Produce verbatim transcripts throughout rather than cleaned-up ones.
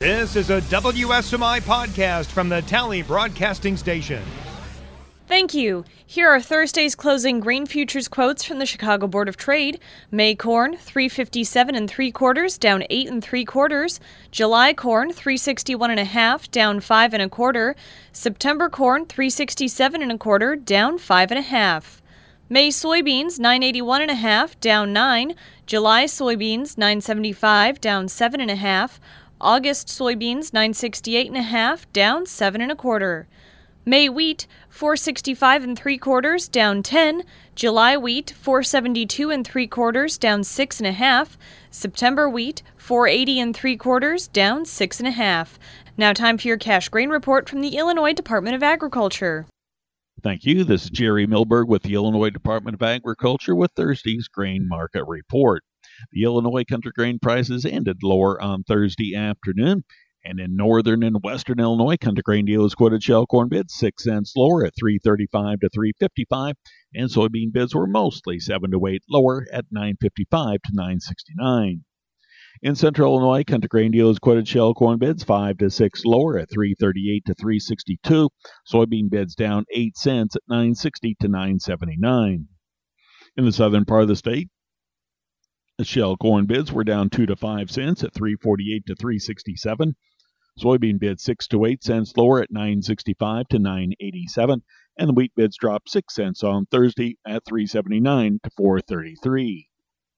This is a W S M I podcast from the Tally Broadcasting Station. Thank you. Here are Thursday's closing grain futures quotes from the Chicago Board of Trade. May corn, three fifty-seven and three quarters, down eight and three quarters. July corn, three sixty-one and a half, down five and a quarter. September corn, three sixty-seven and a quarter, down five and a half. May soybeans, nine eighty-one and a half, down nine. July soybeans, nine seventy-five, down seven and a half. August soybeans, nine sixty-eight and a half, down seven and a quarter. May wheat, four sixty-five and three quarters, down ten. July wheat, four seventy-two and three quarters, down six and a half. September wheat, four eighty and three quarters, down six and a half. Now time for your cash grain report from the Illinois Department of Agriculture. Thank you. This is Jerry Milberg with the Illinois Department of Agriculture with Thursday's grain market report. The Illinois country grain prices ended lower on Thursday afternoon. And in northern and western Illinois, country grain dealers quoted shell corn bids six cents lower at three thirty-five to three fifty-five, and soybean bids were mostly seven to eight lower at nine fifty-five to nine sixty-nine. In central Illinois, country grain dealers quoted shell corn bids five to six lower at three thirty-eight to three sixty-two, soybean bids down eight cents at nine sixty to nine seventy-nine. In the southern part of the state, the shell corn bids were down two to five cents at three forty-eight to three sixty-seven. Soybean bids six to eight cents lower at nine sixty-five to nine eighty-seven, and the wheat bids dropped six cents on Thursday at three seventy-nine to four thirty-three.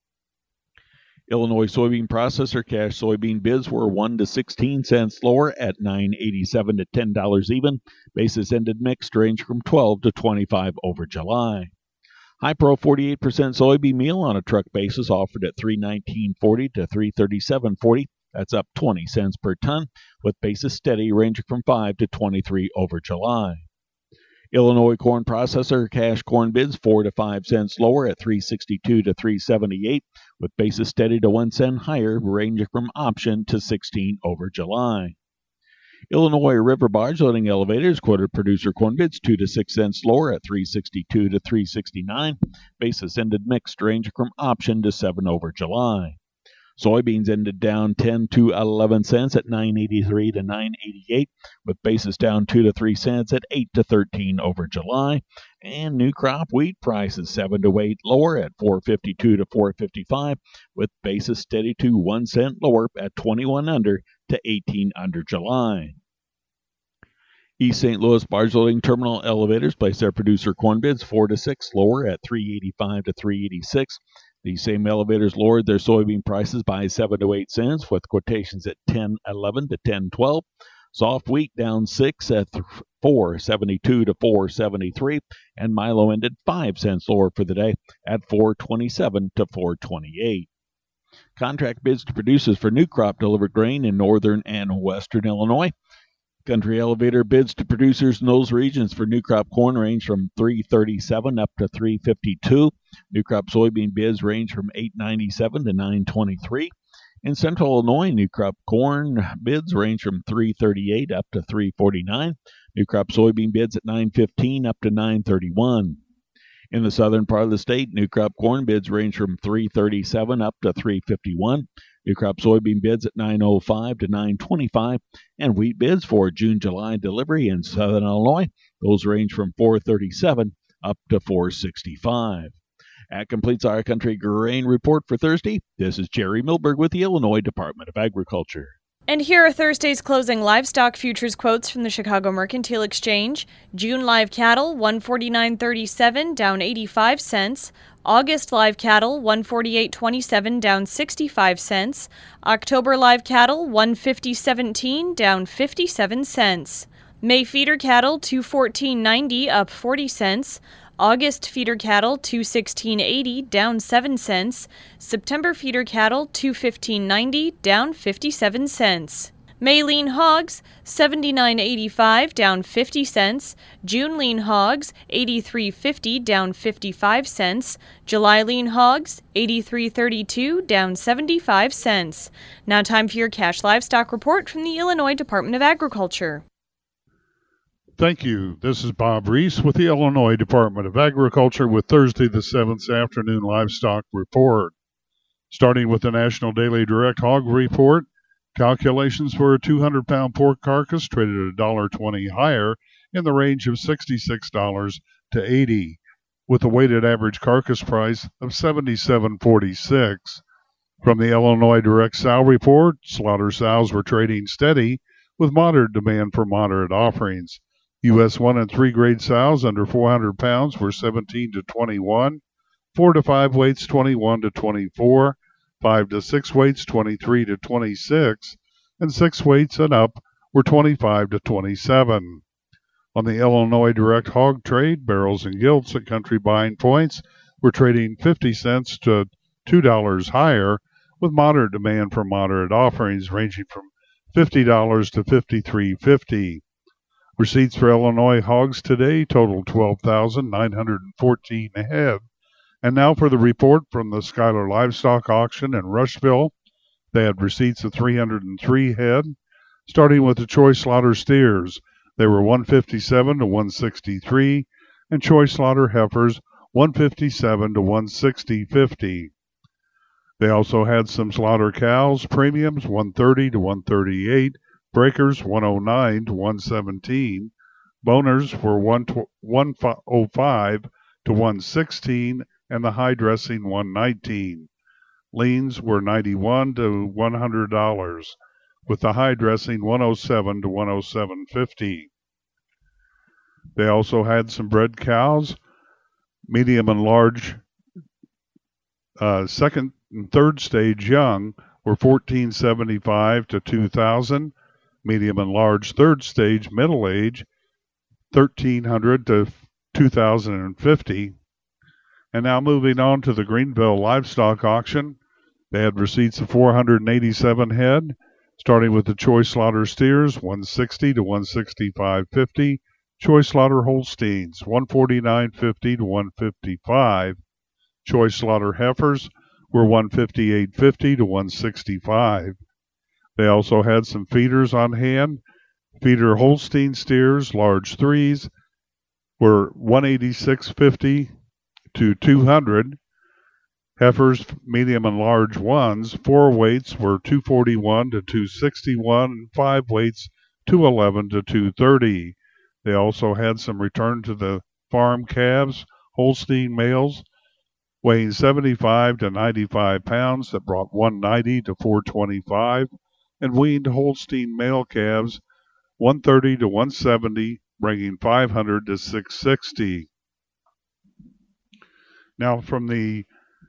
Illinois soybean processor cash soybean bids were one to sixteen cents lower at nine eighty-seven to ten dollars even. Basis ended mixed, range from twelve to twenty-five over July. High Pro forty-eight percent soybean meal on a truck basis offered at three nineteen forty to three thirty-seven forty. That's up twenty cents per ton, with basis steady ranging from five to twenty-three over July. Illinois corn processor cash corn bids four to five cents lower at three sixty-two to three seventy-eight, with basis steady to one cent higher, ranging from option to sixteen over July. Illinois river barge loading elevators quoted producer corn bids two to six cents lower at three sixty-two to three sixty-nine. Basis ended mixed, ranging from option to seven over July. Soybeans ended down ten to eleven cents at nine eighty-three to nine eighty-eight, with basis down two to three cents at eight to thirteen over July. And new crop wheat prices seven to eight lower at four fifty-two to four fifty-five, with basis steady to one cent lower at twenty-one under to eighteen under July. East Saint Louis barge loading terminal elevators placed their producer corn bids four to six lower at three eighty-five to three eighty-six. These same elevators lowered their soybean prices by seven to eight cents, with quotations at ten eleven to ten twelve. Soft wheat down six at four seventy-two to four seventy-three, and Milo ended five cents lower for the day at four twenty-seven to four twenty-eight. Contract bids to producers for new crop delivered grain in northern and western Illinois. Country elevator bids to producers in those regions for new crop corn range from three thirty-seven up to three fifty-two. New crop soybean bids range from eight ninety-seven to nine twenty-three. In central Illinois, new crop corn bids range from three thirty-eight up to three forty-nine. New crop soybean bids at nine fifteen up to nine thirty-one. In the southern part of the state, new crop corn bids range from three thirty-seven up to three fifty-one. New crop soybean bids at nine oh five to nine twenty-five, and wheat bids for June-July delivery in southern Illinois, those range from four thirty-seven up to four sixty-five. That completes our country grain report for Thursday. This is Jerry Milberg with the Illinois Department of Agriculture. And here are Thursday's closing livestock futures quotes from the Chicago Mercantile Exchange. June live cattle, one forty-nine thirty-seven, down eighty-five cents. August live cattle, one forty-eight twenty-seven, down sixty-five cents. October live cattle, one fifty seventeen, down fifty-seven cents. May feeder cattle, two fourteen ninety, up forty cents. August feeder cattle, two sixteen eighty, down seven cents. September feeder cattle, two fifteen ninety, down fifty-seven cents. May lean hogs, seventy-nine eighty-five, down fifty cents. June lean hogs, eighty-three fifty, down fifty-five cents. July lean hogs, eighty-three thirty-two, down seventy-five cents. Now time for your cash livestock report from the Illinois Department of Agriculture. Thank you. This is Bob Reese with the Illinois Department of Agriculture with Thursday the seventh afternoon livestock report. Starting with the National Daily Direct Hog Report, Calculations for a two hundred pound pork carcass traded at one dollar twenty higher in the range of sixty-six dollars to eighty dollars, with a weighted average carcass price of seventy-seven forty-six. From the Illinois Direct Sow Report, slaughter sows were trading steady with moderate demand for moderate offerings. U S one and three grade sows under four hundred pounds were seventeen to twenty-one, four to five weights twenty-one to twenty-four, five to six weights twenty-three to twenty-six, and six weights and up were twenty-five to twenty-seven. On the Illinois Direct Hog Trade, barrels and gilts at country buying points were trading fifty cents to two dollars higher, with moderate demand for moderate offerings ranging from fifty dollars to fifty-three fifty. Receipts for Illinois hogs today totaled twelve thousand nine hundred fourteen head. And now for the report from the Schuyler Livestock Auction in Rushville. They had receipts of three hundred three head, starting with the choice slaughter steers. They were one fifty-seven to one sixty-three, and choice slaughter heifers one fifty-seven to one sixty fifty. They also had some slaughter cows, premiums one thirty to one thirty-eight, breakers one oh nine to one seventeen, boners were one oh five to one sixteen, and the high dressing one nineteen. Leans were ninety-one to one hundred dollars, with the high dressing one oh seven to one oh seven fifty. They also had some bred cows, medium and large, uh, second and third stage young were fourteen seventy-five to two thousand, medium and large third stage middle age thirteen hundred to two thousand fifty. And now moving on to the Greenville Livestock Auction, they had receipts of four hundred eighty-seven head, starting with the choice slaughter steers one sixty to one sixty-five fifty, choice slaughter Holsteins one forty-nine fifty to one fifty-five, choice slaughter heifers were one fifty-eight fifty to one sixty-five. They also had some feeders on hand. Feeder Holstein steers, large threes, were one eighty-six fifty to two hundred. Heifers, medium and large ones, four weights were two forty-one to two sixty-one, and five weights two eleven to two thirty. They also had some return to the farm calves, Holstein males, weighing seventy-five to ninety-five pounds that brought one ninety to four twenty-five, and weaned Holstein male calves one thirty to one seventy, bringing five hundred to six sixty. Now from the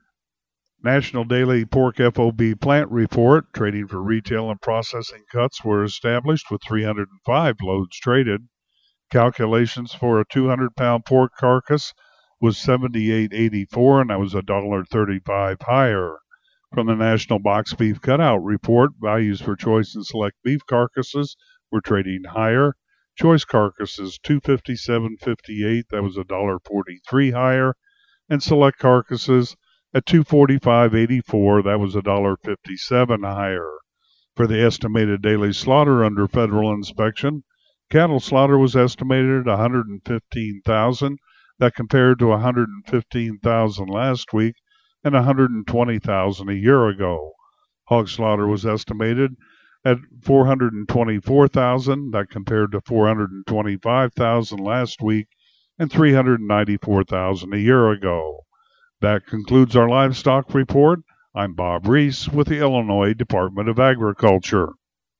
National Daily Pork F O B Plant Report, trading for retail and processing cuts were established with three hundred five loads traded. Calculations for a two hundred pound pork carcass was seventy-eight eighty-four, and that was one dollar thirty-five higher. From the National Box Beef Cutout Report, values for choice and select beef carcasses were trading higher. Choice carcasses two fifty-seven fifty-eight, that was one dollar forty-three higher, and select carcasses at two forty-five eighty-four, that was one dollar fifty-seven higher. For the estimated daily slaughter under federal inspection, cattle slaughter was estimated at one hundred fifteen thousand. That compared to one hundred fifteen thousand last week and one hundred twenty thousand a year ago. Hog slaughter was estimated at four hundred twenty-four thousand. That compared to four hundred twenty-five thousand last week and three hundred ninety-four thousand a year ago. That concludes our livestock report. I'm Bob Reese with the Illinois Department of Agriculture.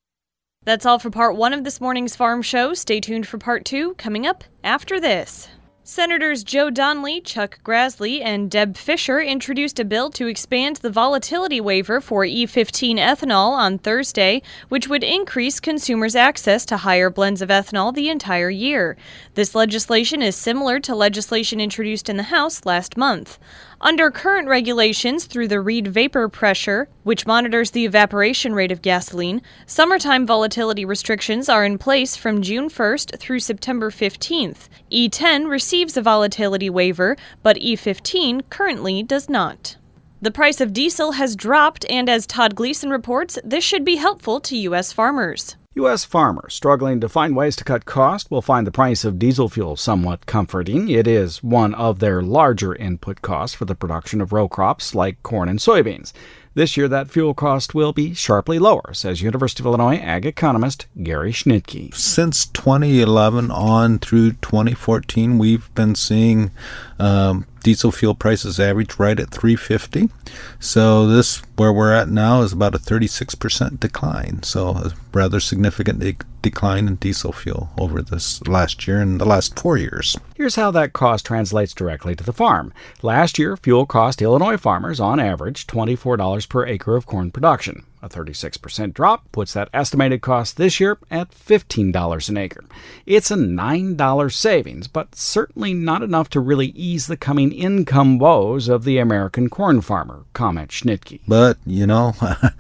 That's all for part one of this morning's Farm Show. Stay tuned for part two coming up after this. Senators Joe Donnelly, Chuck Grassley, and Deb Fischer introduced a bill to expand the volatility waiver for E fifteen ethanol on Thursday, which would increase consumers' access to higher blends of ethanol the entire year. This legislation is similar to legislation introduced in the House last month. Under current regulations through the Reed Vapor Pressure, which monitors the evaporation rate of gasoline, summertime volatility restrictions are in place from June first through September fifteenth. E ten receives a volatility waiver, but E fifteen currently does not. The price of diesel has dropped, and as Todd Gleason reports, this should be helpful to U S farmers. U S farmers struggling to find ways to cut costs will find the price of diesel fuel somewhat comforting. It is one of their larger input costs for the production of row crops like corn and soybeans. This year, that fuel cost will be sharply lower, says University of Illinois ag economist Gary Schnitke. Since twenty eleven on through twenty fourteen, we've been seeing um, diesel fuel prices average right at three fifty. So this, where we're at now, is about a thirty-six percent decline. So a rather significant de- decline in diesel fuel over this last year and the last four years. Here's how that cost translates directly to the farm. Last year, fuel cost Illinois farmers, on average, twenty-four dollars per acre of corn production. A thirty-six percent drop puts that estimated cost this year at fifteen dollars an acre. It's a nine dollars savings, but certainly not enough to really ease the coming income woes of the American corn farmer, comments Schnitke. But, you know,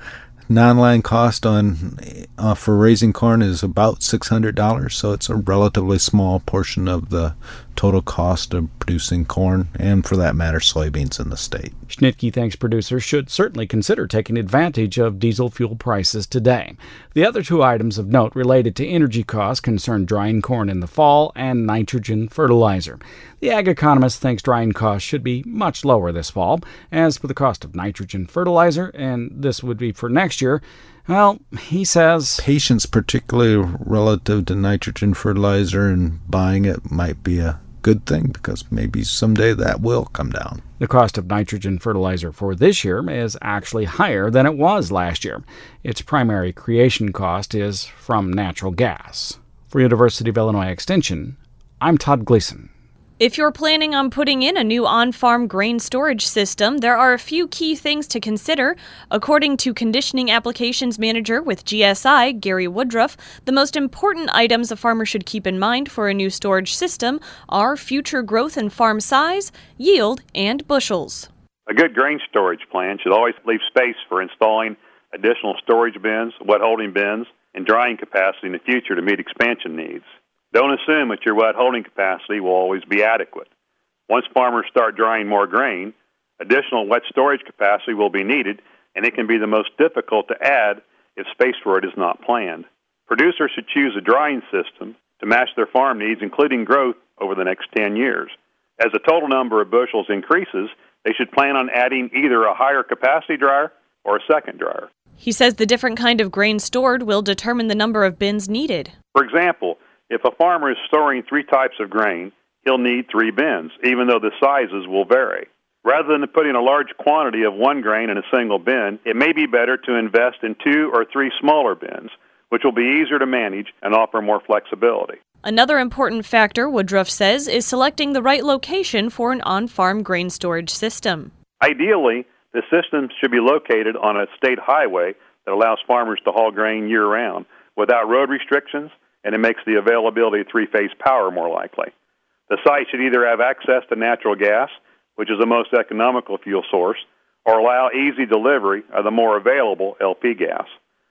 non-line cost on uh, for raising corn is about six hundred dollars, so it's a relatively small portion of the total cost of producing corn, and for that matter, soybeans in the state. Schnitke thinks producers should certainly consider taking advantage of diesel fuel prices today. The other two items of note related to energy costs concern drying corn in the fall and nitrogen fertilizer. The ag economist thinks drying costs should be much lower this fall. As for the cost of nitrogen fertilizer, and this would be for next year, well, he says patience, particularly relative to nitrogen fertilizer, and buying it might be a good thing because maybe someday that will come down. The cost of nitrogen fertilizer for this year is actually higher than it was last year. Its primary creation cost is from natural gas. For University of Illinois Extension, I'm Todd Gleason. If you're planning on putting in a new on-farm grain storage system, there are a few key things to consider. According to Conditioning Applications Manager with G S I, Gary Woodruff, the most important items a farmer should keep in mind for a new storage system are future growth in farm size, yield, and bushels. A good grain storage plan should always leave space for installing additional storage bins, wet holding bins, and drying capacity in the future to meet expansion needs. Don't assume that your wet holding capacity will always be adequate. Once farmers start drying more grain, additional wet storage capacity will be needed, and it can be the most difficult to add if space for it is not planned. Producers should choose a drying system to match their farm needs, including growth over the next ten years. As the total number of bushels increases, they should plan on adding either a higher capacity dryer or a second dryer. He says the different kind of grain stored will determine the number of bins needed. For example, if a farmer is storing three types of grain, he'll need three bins, even though the sizes will vary. Rather than putting a large quantity of one grain in a single bin, it may be better to invest in two or three smaller bins, which will be easier to manage and offer more flexibility. Another important factor, Woodruff says, is selecting the right location for an on-farm grain storage system. Ideally, the system should be located on a state highway that allows farmers to haul grain year-round without road restrictions, and it makes the availability of three-phase power more likely. The site should either have access to natural gas, which is the most economical fuel source, or allow easy delivery of the more available L P gas.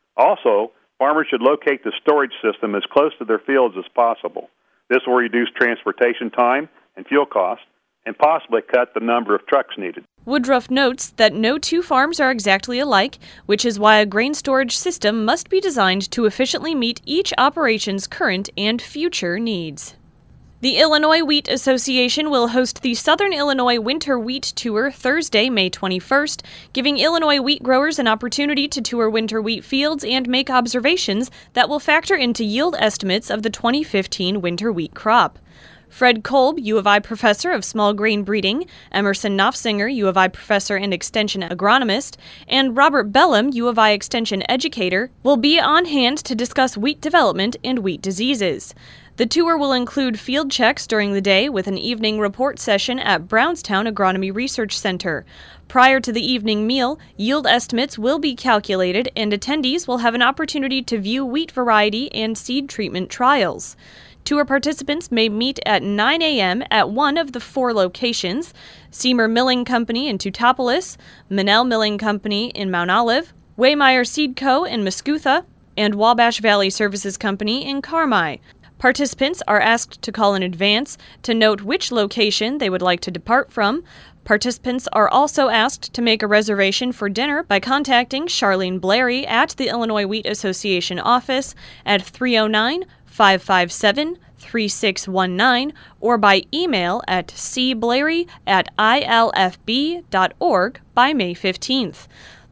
Also, farmers should locate the storage system as close to their fields as possible. This will reduce transportation time and fuel costs, and possibly cut the number of trucks needed. Woodruff notes that no two farms are exactly alike, which is why a grain storage system must be designed to efficiently meet each operation's current and future needs. The Illinois Wheat Association will host the Southern Illinois Winter Wheat Tour Thursday, May twenty-first, giving Illinois wheat growers an opportunity to tour winter wheat fields and make observations that will factor into yield estimates of the twenty fifteen winter wheat crop. Fred Kolb, U of I professor of small grain breeding, Emerson Knopfsinger, U of I professor and extension agronomist, and Robert Bellum, U of I extension educator, will be on hand to discuss wheat development and wheat diseases. The tour will include field checks during the day with an evening report session at Brownstown Agronomy Research Center. Prior to the evening meal, yield estimates will be calculated and attendees will have an opportunity to view wheat variety and seed treatment trials. Tour participants may meet at nine a.m. at one of the four locations: Seymour Milling Company in Teutopolis, Manel Milling Company in Mount Olive, Waymeyer Seed Co. in Muskutha, and Wabash Valley Services Company in Carmi. Participants are asked to call in advance to note which location they would like to depart from. Participants are also asked to make a reservation for dinner by contacting Charlene Blairy at the Illinois Wheat Association office at three oh nine, five five seven, three six one nine or by email at c blairy at i l f b dot org by May fifteenth.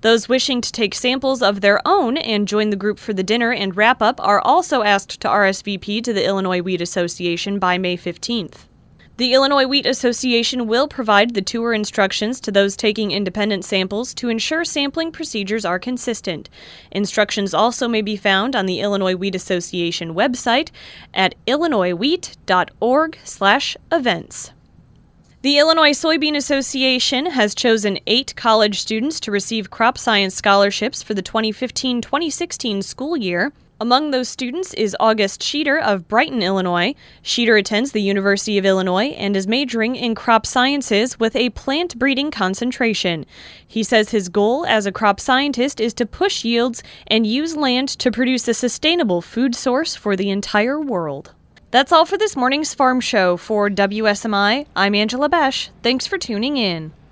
Those wishing to take samples of their own and join the group for the dinner and wrap-up are also asked to R S V P to the Illinois Wheat Association by May fifteenth. The Illinois Wheat Association will provide the tour instructions to those taking independent samples to ensure sampling procedures are consistent. Instructions also may be found on the Illinois Wheat Association website at illinois wheat dot org slash events. The Illinois Soybean Association has chosen eight college students to receive crop science scholarships for the twenty fifteen twenty sixteen school year. Among those students is August Sheeter of Brighton, Illinois. Sheeter attends the University of Illinois and is majoring in crop sciences with a plant breeding concentration. He says his goal as a crop scientist is to push yields and use land to produce a sustainable food source for the entire world. That's all for this morning's Farm Show. For W S M I, I'm Angela Besh. Thanks for tuning in.